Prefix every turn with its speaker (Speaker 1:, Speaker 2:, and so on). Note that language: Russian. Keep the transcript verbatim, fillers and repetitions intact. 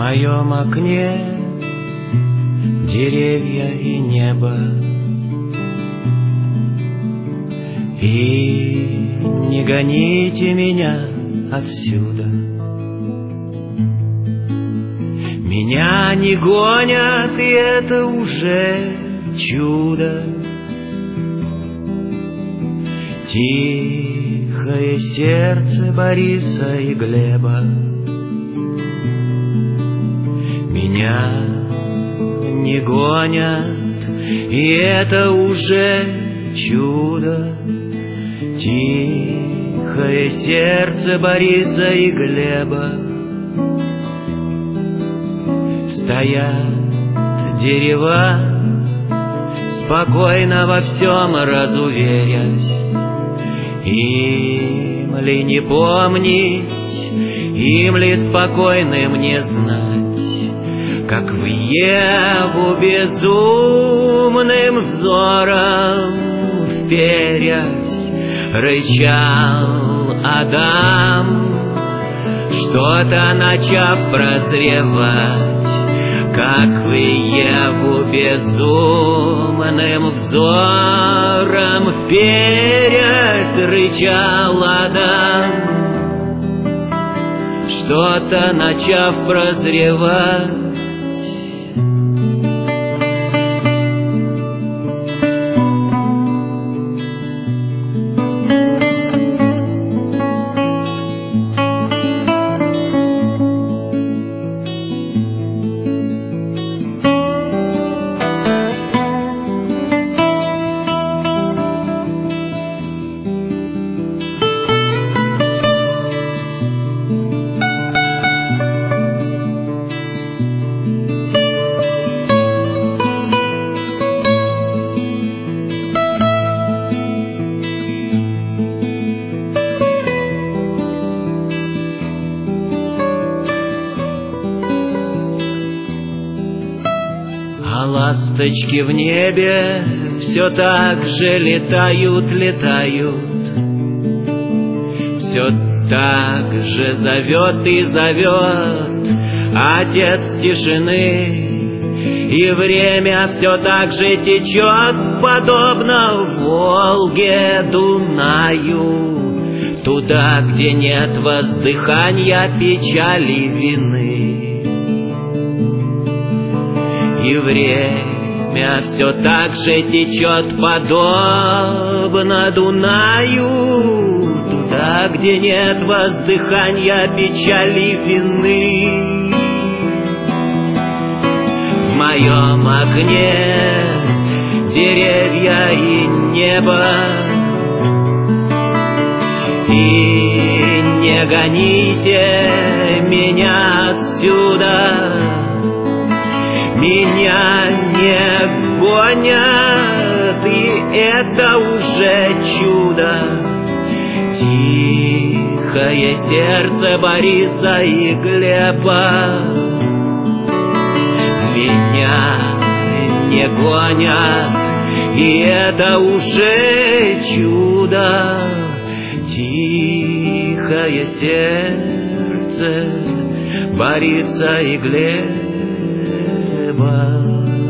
Speaker 1: моем окне деревья и небо, и не гоните меня отсюда. Меня не гонят, и это уже чудо. Тихое сердце Бориса и Глеба. Меня не гонят, и это уже чудо. Тихое сердце Бориса и Глеба. Стоят дерева, спокойно во всем разуверясь. Им ли не помнить, им ли спокойным не знать, как в Еву безумным взором вперясь рычал Адам, что-то начав прозревать, как в Еву безумным взором вперясь рычал Адам, что-то начав прозревать. А ласточки в небе все так же летают, летают, все так же зовет и зовет Отец тишины, и время все так же течет, подобно Волге, Дунаю, туда, где нет воздыхания, печали, вины. И время все так же течет, подобно Дунаю, туда, где нет воздыхания, печали, вины. В моем окне деревья и небо, и не гоните меня отсюда. Меня не гонят, и это уже чудо. Тихое сердце Бориса и Глеба. Меня не гонят, и это уже чудо. Тихое сердце Бориса и Глеба.